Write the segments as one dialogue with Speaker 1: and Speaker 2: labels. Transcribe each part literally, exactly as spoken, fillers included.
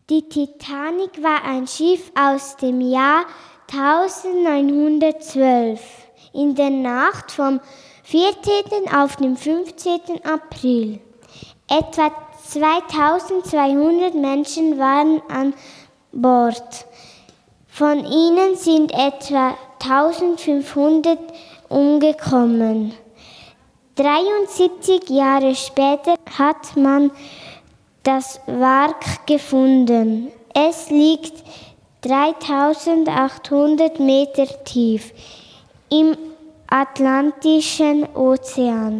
Speaker 1: Die Titanic war ein Schiff aus dem Jahr neunzehnhundertzwölf. In der Nacht vom vierzehnten auf den fünfzehnten April. Etwa zweitausendzweihundert Menschen waren an Bord. Von ihnen sind etwa eintausendfünfhundert umgekommen. dreiundsiebzig Jahre später hat man das Wrack gefunden. Es liegt dreitausendachthundert Meter tief im Atlantischen Ozean.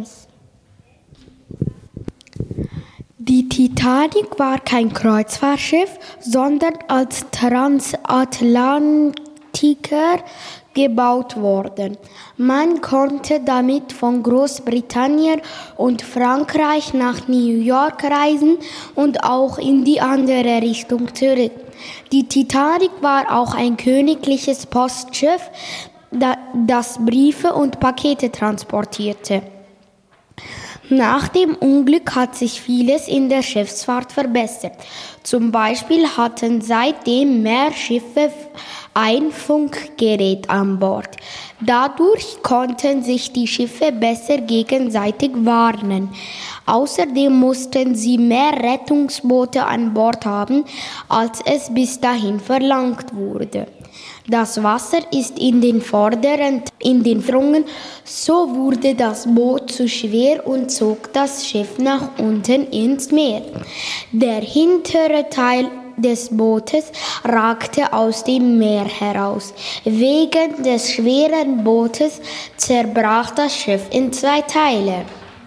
Speaker 2: Die Titanic war kein Kreuzfahrtschiff, sondern als Transatlantiker gebaut worden. Man konnte damit von Großbritannien und Frankreich nach New York reisen und auch in die andere Richtung zurück. Die Titanic war auch ein königliches Postschiff, das Briefe und Pakete transportierte. Nach dem Unglück hat sich vieles in der Schiffsfahrt verbessert. Zum Beispiel hatten seitdem mehr Schiffe ein Funkgerät an Bord. Dadurch konnten sich die Schiffe besser gegenseitig warnen. Außerdem mussten sie mehr Rettungsboote an Bord haben, als es bis dahin verlangt wurde. Das Wasser ist in den vorderen in den Frungen, so wurde das Boot zu schwer und zog das Schiff nach unten ins Meer. Der hintere Teil des Bootes ragte aus dem Meer heraus. Wegen des schweren Bootes zerbrach das Schiff in zwei Teile.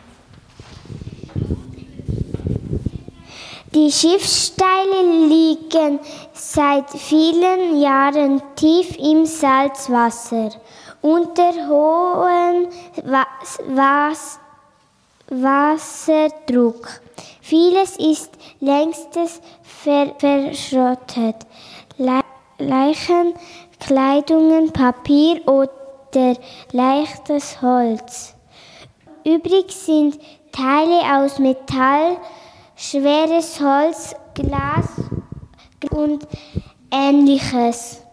Speaker 1: Die Schiffsteile liegen seit vielen Jahren tief im Salzwasser unter hohem Was- Wasserdruck. Vieles ist längst ver- verschrottet. Le- Leichen, Kleidungen, Papier oder leichtes Holz. Übrig sind Teile aus Metall, schweres Holz, Glas und Ähnliches.